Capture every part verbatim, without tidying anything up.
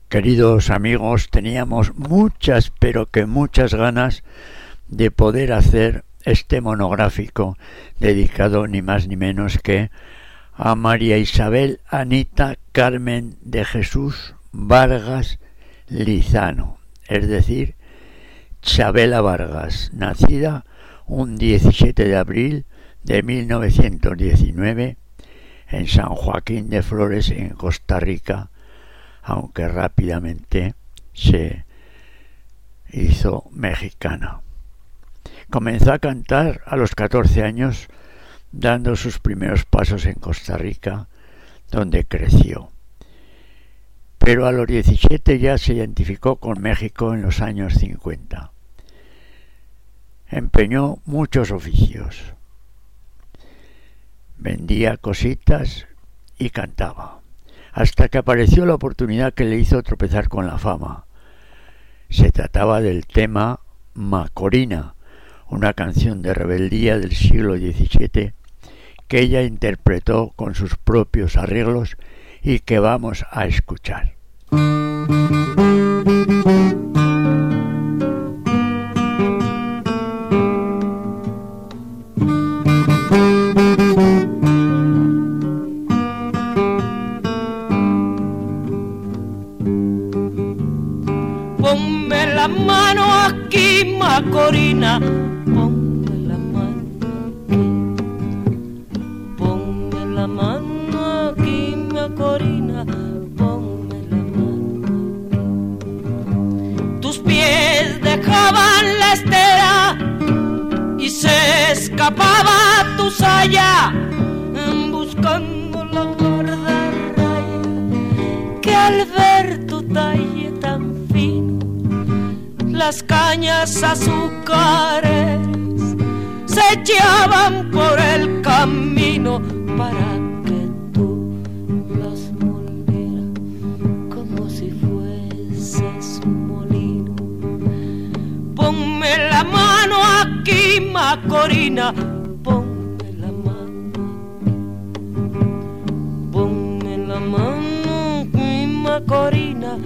Queridos amigos, teníamos muchas, pero que muchas ganas de poder hacer este monográfico dedicado ni más ni menos que a María Isabel Anita Carmen de Jesús Vargas Lizano, es decir, Chabela Vargas, nacida un diecisiete de abril de mil novecientos diecinueve en San Joaquín de Flores, en Costa Rica, aunque rápidamente se hizo mexicana. Comenzó a cantar a los catorce años, dando sus primeros pasos en Costa Rica, donde creció. Pero a los diecisiete ya se identificó con México en los años cincuenta. Empeñó muchos oficios. Vendía cositas y cantaba, hasta que apareció la oportunidad que le hizo tropezar con la fama. Se trataba del tema Macorina, una canción de rebeldía del siglo diecisiete que ella interpretó con sus propios arreglos y que vamos a escuchar. Ponme la mano aquí, Macorina, ponme la mano aquí, ponme la mano aquí, Macorina, ponme la mano aquí. Tus pies dejaban la estera y se escapaba tu saya, buscando la gorda raya que al ver tu talle tan fino, las cañas azucares se echaban por el camino para que tú las molieras como si fueses un molino. Ponme la mano aquí, Macorina, ponme la mano, ponme la mano aquí, Macorina,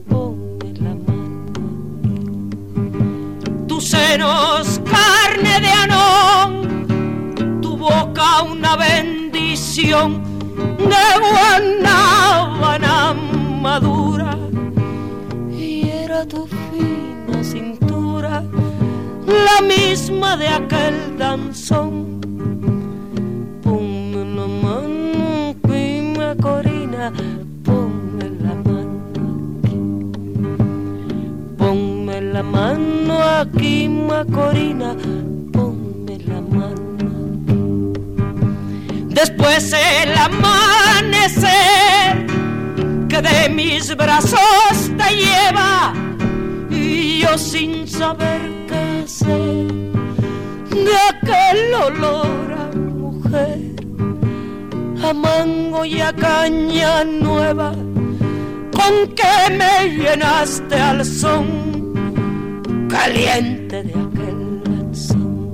senos carne de anón, tu boca una bendición de guanábana madura, y era tu fina cintura la misma de aquel danzón. Ponme la mano aquí, Macorina, ponme la mano aquí, ponme la mano aquí, Macorina, ponme la mano aquí. Después el amanecer que de mis brazos te lleva, y yo sin saber qué hacer de aquel olor a mujer, a mango y a caña nueva, con que me llenaste al son caliente de aquel lanzón.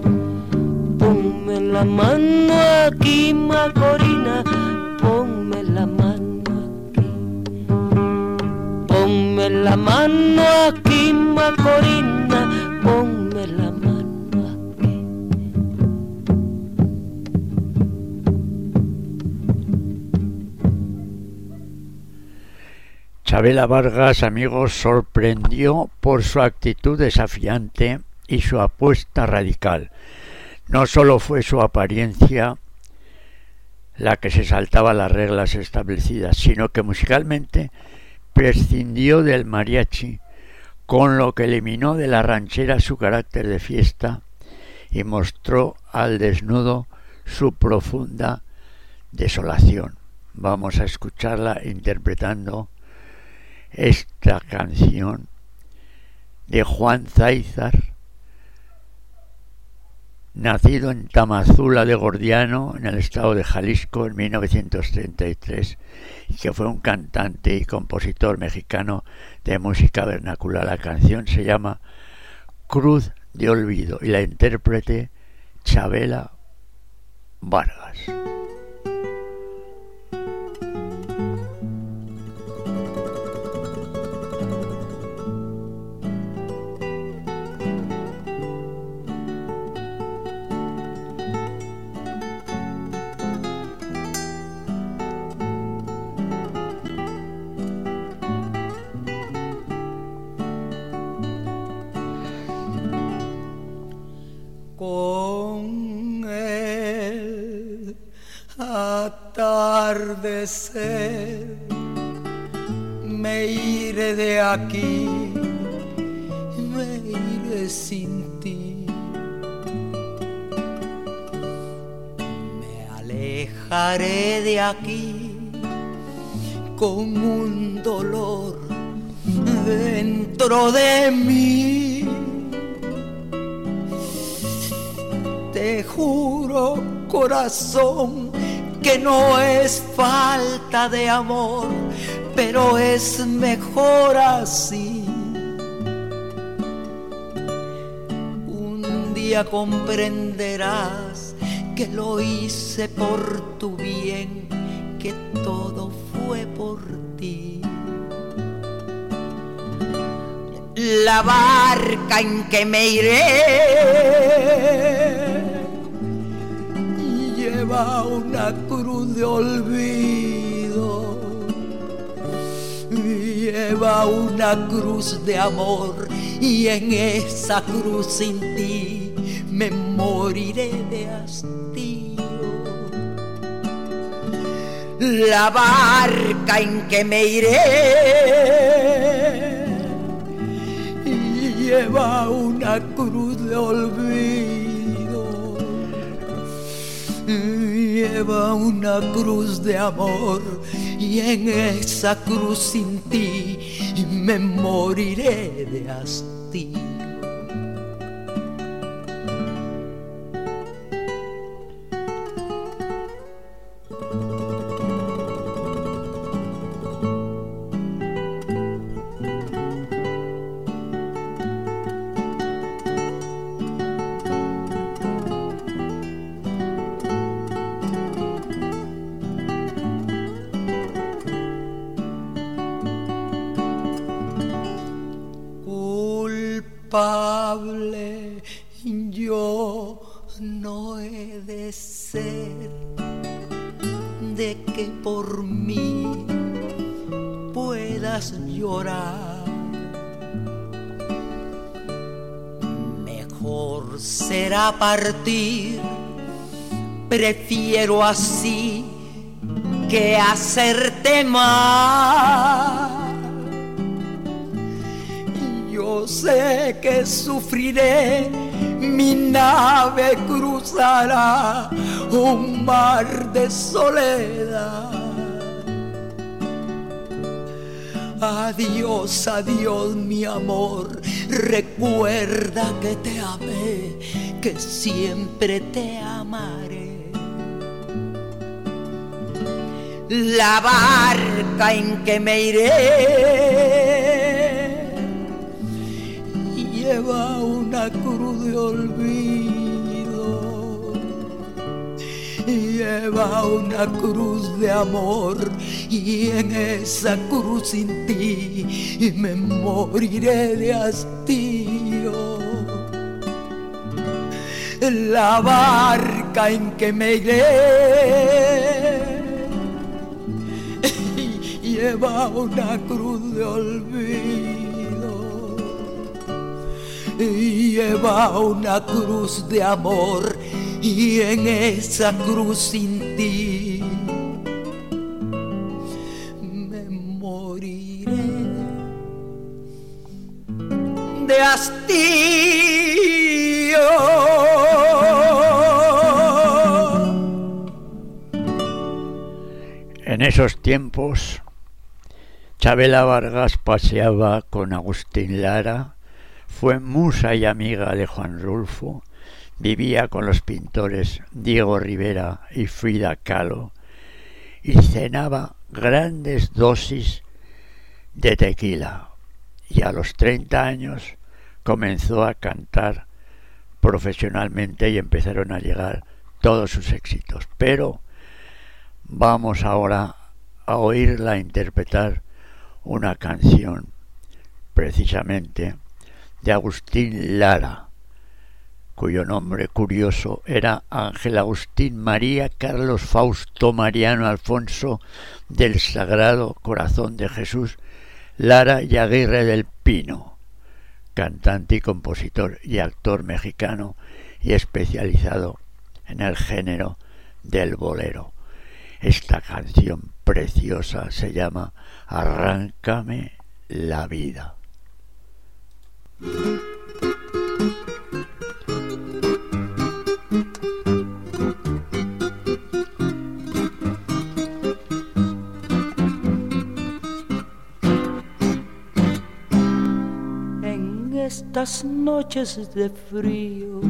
Ponme la mano aquí, Macorina, ponme la mano aquí, ponme la mano aquí, Macorina, ponme la mano aquí. Chabela Vargas, amigos, sorprendió por su actitud desafiante y su apuesta radical. No solo fue su apariencia la que se saltaba las reglas establecidas, sino que musicalmente prescindió del mariachi, con lo que eliminó de la ranchera su carácter de fiesta y mostró al desnudo su profunda desolación. Vamos a escucharla interpretando esta canción de Juan Záizar, nacido en Tamazula de Gordiano, en el estado de Jalisco, en mil novecientos treinta y tres, y que fue un cantante y compositor mexicano de música vernacular. La canción se llama Cruz de Olvido y la intérprete Chabela Vargas. amanecer me iré de aquí, me iré sin ti. Me alejaré de aquí con un dolor dentro de mí. Te juro, corazón, que no es falta de amor, pero es mejor así. Un día comprenderás que lo hice por tu bien, que todo fue por ti. La barca en que me iré lleva una cruz de olvido, lleva una cruz de amor, y en esa cruz sin ti me moriré de hastío. La barca en que me iré lleva una cruz de olvido, lleva una cruz de amor, y en esa cruz sin ti me moriré de hastío. Culpable yo no he de ser de que por mí puedas llorar. Mejor será partir, prefiero así que hacerte mal. Yo sé que sufriré, mi nave cruzará un mar de soledad. Adiós, adiós mi amor, recuerda que te amé, que siempre te amaré. La barca en que me iré lleva una cruz de olvido, lleva una cruz de amor, y en esa cruz sin ti me moriré de hastío. La barca en que me iré lleva una cruz de olvido, lleva una cruz de amor, y en esa cruz sin ti me moriré de hastío. En esos tiempos, Chabela Vargas paseaba con Agustín Lara, fue musa y amiga de Juan Rulfo, vivía con los pintores Diego Rivera y Frida Kahlo, y cenaba grandes dosis de tequila, y a los treinta años comenzó a cantar profesionalmente y empezaron a llegar todos sus éxitos. Pero vamos ahora a oírla interpretar una canción precisamente de Agustín Lara, cuyo nombre curioso era Ángel Agustín María Carlos Fausto Mariano Alfonso del Sagrado Corazón de Jesús Lara y Aguirre del Pino, cantante y compositor y actor mexicano y especializado en el género del bolero. Esta canción preciosa, se llama Arráncame la vida. En estas noches de frío,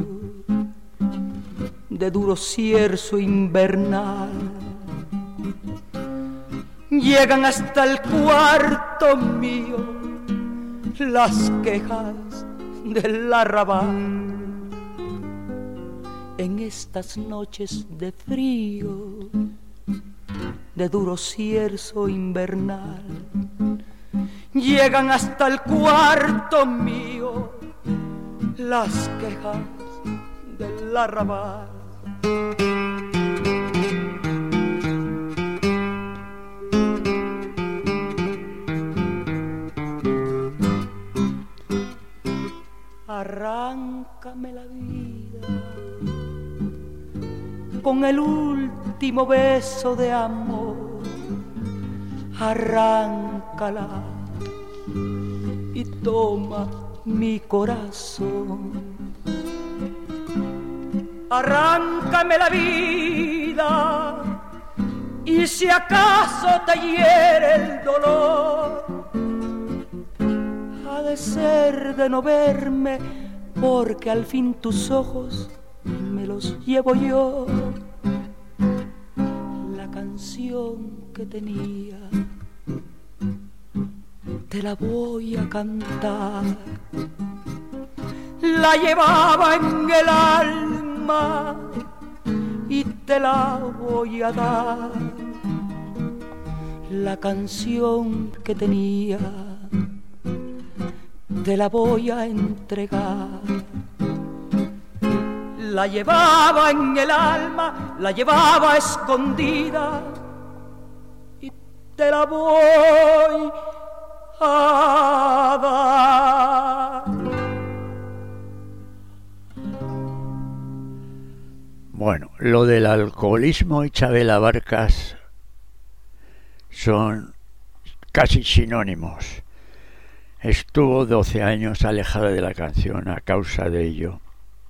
de duro cierzo invernal, llegan hasta el cuarto mío las quejas del arrabal. En estas noches de frío, de duro cierzo invernal, llegan hasta el cuarto mío las quejas del arrabal. Arráncame la vida con el último beso de amor, arráncala y toma mi corazón. Arráncame la vida y si acaso te hiere el dolor, ha de ser de no verme, porque al fin tus ojos me los llevo yo. La canción que tenía te la voy a cantar, la llevaba en el alma y te la voy a dar. La canción que tenía te la voy a entregar. La llevaba en el alma, la llevaba escondida y te la voy a dar. Bueno, lo del alcoholismo y Chabela Vargas son casi sinónimos. Estuvo doce años alejada de la canción a causa de ello.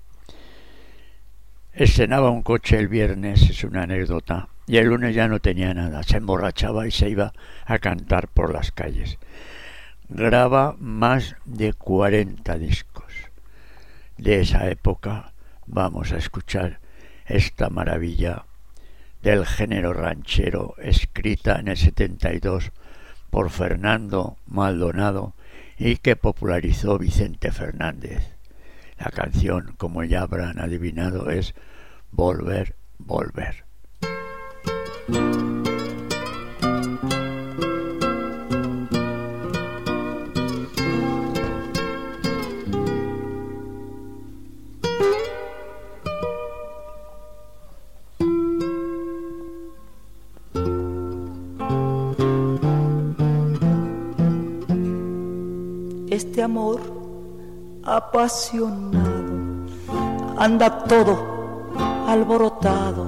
Estrenaba un coche el viernes, es una anécdota, y el lunes ya no tenía nada, se emborrachaba y se iba a cantar por las calles. Graba más de cuarenta discos. De esa época vamos a escuchar esta maravilla del género ranchero, escrita en el setenta y dos por Fernando Maldonado y que popularizó Vicente Fernández. La canción, como ya habrán adivinado, es Volver, Volver. Este amor apasionado anda todo alborotado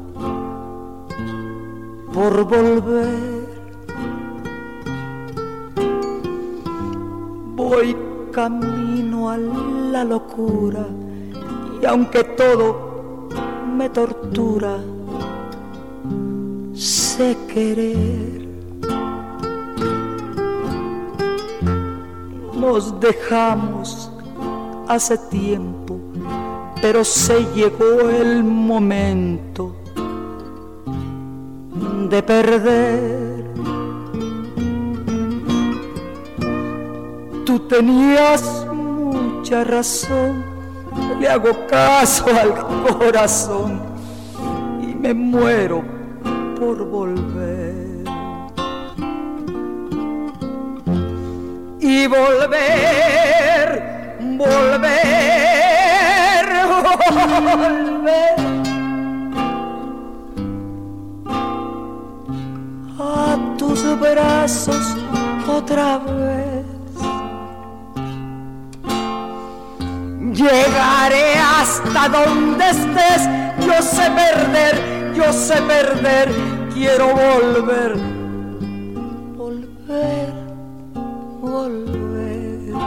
por volver. Voy camino a la locura y aunque todo me tortura, sé querer. Nos dejamos hace tiempo, pero se llegó el momento de perder. Tú tenías mucha razón, le hago caso al corazón y me muero por volver. Y volver, volver, volver a tus brazos otra vez. Llegaré hasta donde estés, yo sé perder, yo sé perder, quiero volver volver.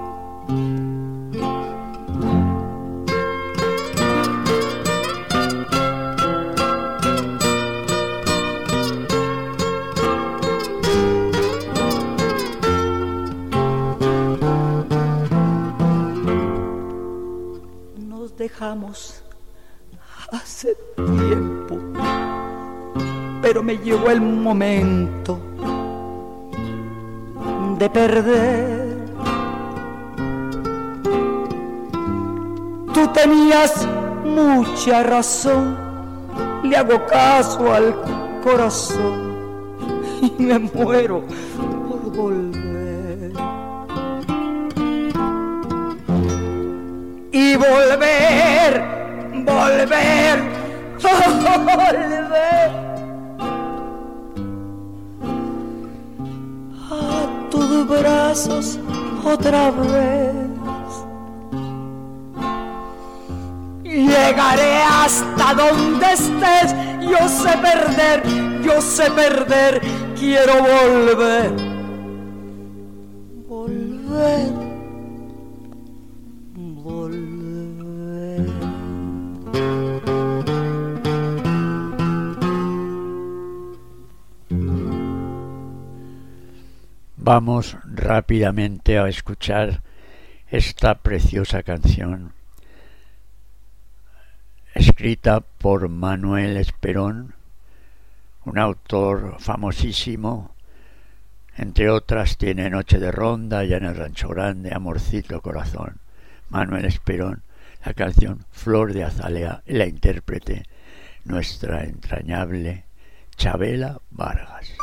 Nos dejamos hace tiempo, pero me llegó el momento de perder. Tú tenías mucha razón, le hago caso al corazón y me muero por volver. Y volver, volver, volver a tus brazos otra vez. Llegaré hasta donde estés, yo sé perder, yo sé perder, quiero volver, volver, volver. Vamos rápidamente a escuchar esta preciosa canción escrita por Manuel Esperón, un autor famosísimo. Entre otras tiene Noche de Ronda, Ya en el Rancho Grande, Amorcito Corazón. Manuel Esperón, la canción Flor de Azalea, y la intérprete nuestra entrañable Chabela Vargas.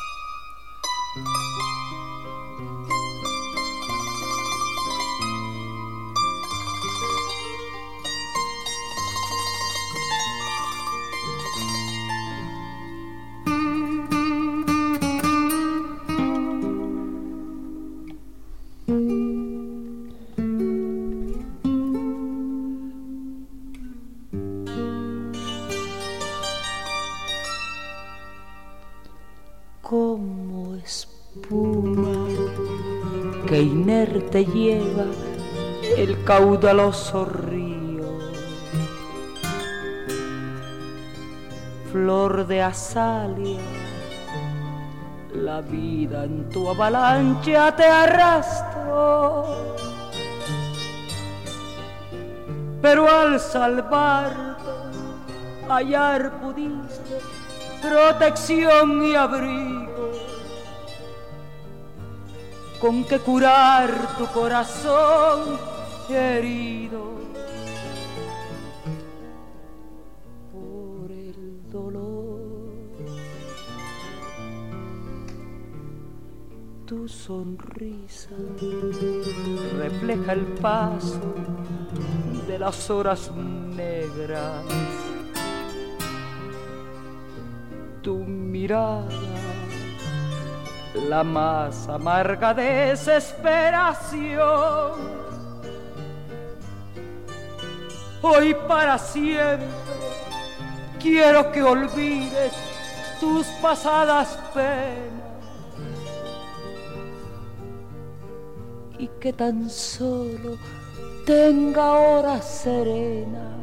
Como espuma que inerte lleva el caudaloso río, flor de azalea, la vida en tu avalancha te arrastró, pero al salvarte hallar pudiste protección y abrigo con que curar tu corazón herido por el dolor. Tu sonrisa refleja el paso de las horas negras. Tu mirada, la más amarga desesperación. Hoy para siempre quiero que olvides tus pasadas penas y que tan solo tenga horas serenas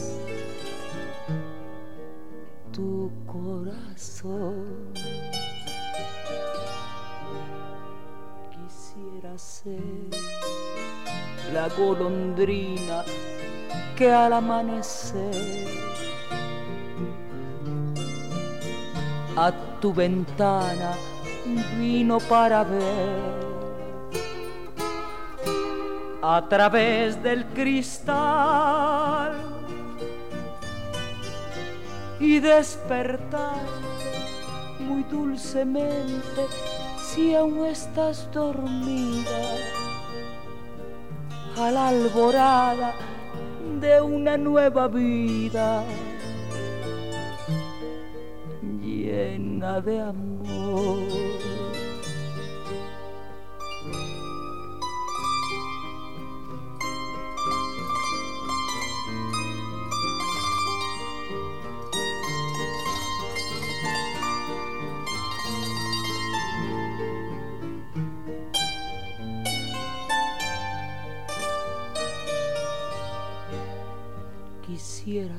tu corazón. Quisiera ser la golondrina que al amanecer a tu ventana vino para ver a través del cristal y despertar muy dulcemente si aún estás dormida a la alborada de una nueva vida llena de amor.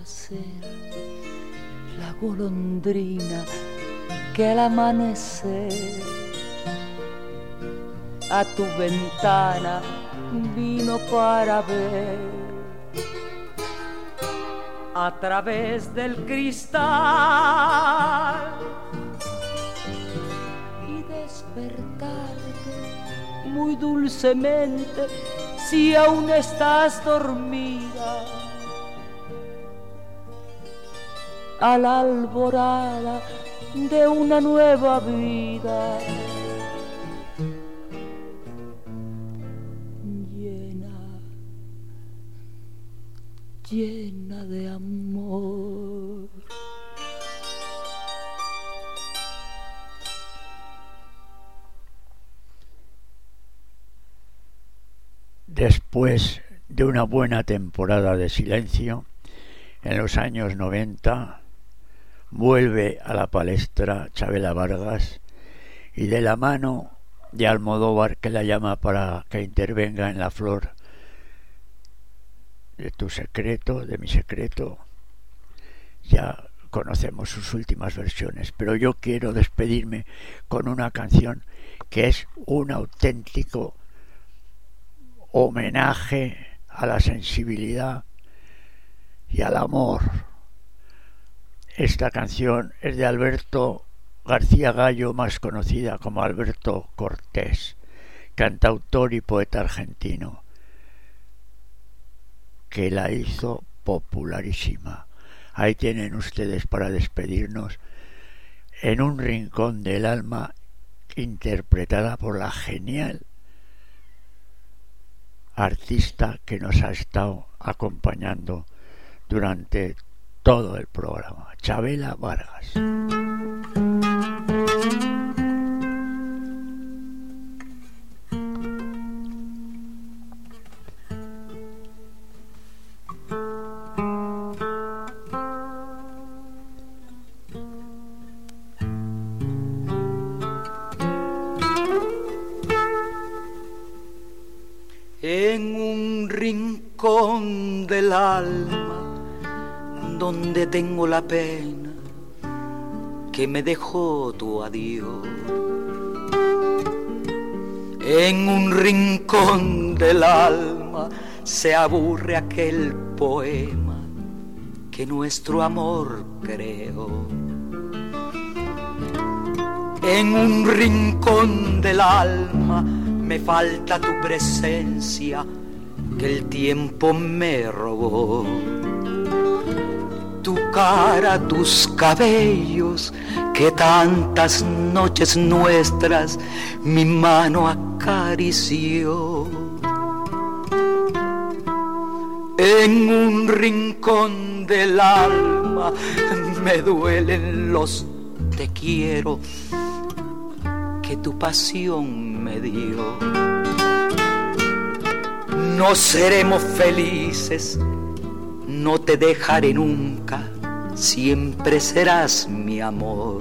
ser la golondrina que al amanecer a tu ventana vino para ver a través del cristal y despertarte muy dulcemente si aún estás dormida a la alborada de una nueva vida. Llena de amor. Después de una buena temporada de silencio, en los años noventa vuelve a la palestra Chavela Vargas y de la mano de Almodóvar, que la llama para que intervenga en La flor de tu secreto, de mi secreto, ya conocemos sus últimas versiones, pero yo quiero despedirme con una canción que es un auténtico homenaje a la sensibilidad y al amor. Esta canción es de Alberto García Gallo, más conocida como Alberto Cortés, cantautor y poeta argentino, que la hizo popularísima. Ahí tienen ustedes para despedirnos, En un rincón del alma, interpretada por la genial artista que nos ha estado acompañando durante todo el programa, Chavela Vargas. En un rincón del alma donde tengo la pena que me dejó tu adiós. En un rincón del alma se aburre aquel poema que nuestro amor creó. En un rincón del alma me falta tu presencia que el tiempo me robó. Tu cara, tus cabellos, que tantas noches nuestras mi mano acarició. En un rincón del alma me duelen los te quiero que tu pasión me dio. No seremos felices, no te dejaré nunca, siempre serás mi amor.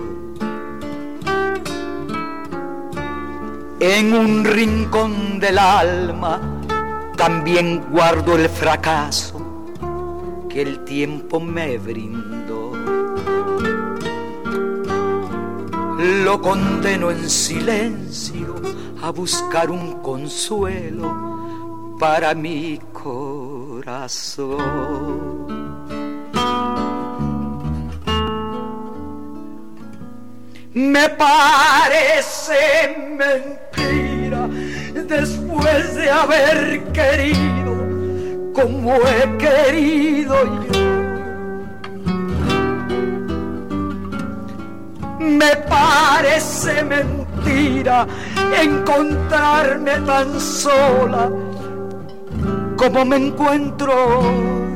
En un rincón del alma también guardo el fracaso que el tiempo me brindó. Lo condeno en silencio a buscar un consuelo para mi corazón. Me parece mentira, después de haber querido como he querido yo. Me parece mentira encontrarme tan sola como me encuentro hoy.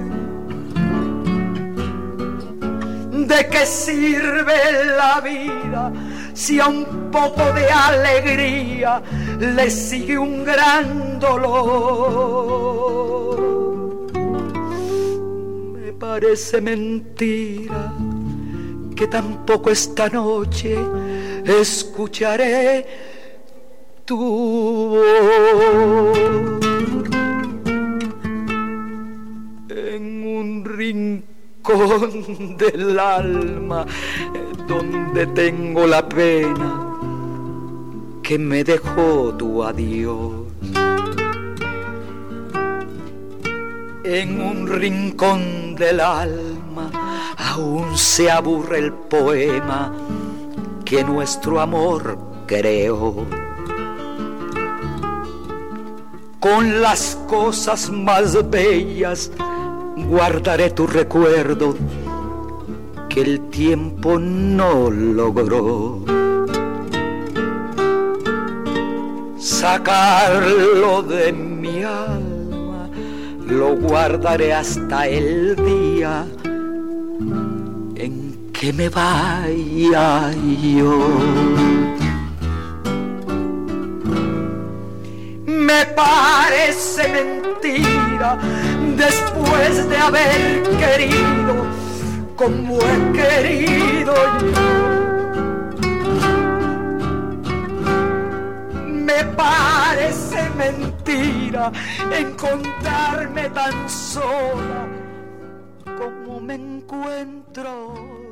¿De qué sirve la vida si a un poco de alegría le sigue un gran dolor? Me parece mentira que tampoco esta noche escucharé tu voz. En un rincón rincón del alma donde tengo la pena que me dejó tu adiós. En un rincón del alma aún se aburre el poema que nuestro amor creó. Con las cosas más bellas guardaré tu recuerdo que el tiempo no logró sacarlo de mi alma. Lo guardaré hasta el día en que me vaya yo. Me parece mentira, después de haber querido como he querido yo. Me parece mentira encontrarme tan sola como me encuentro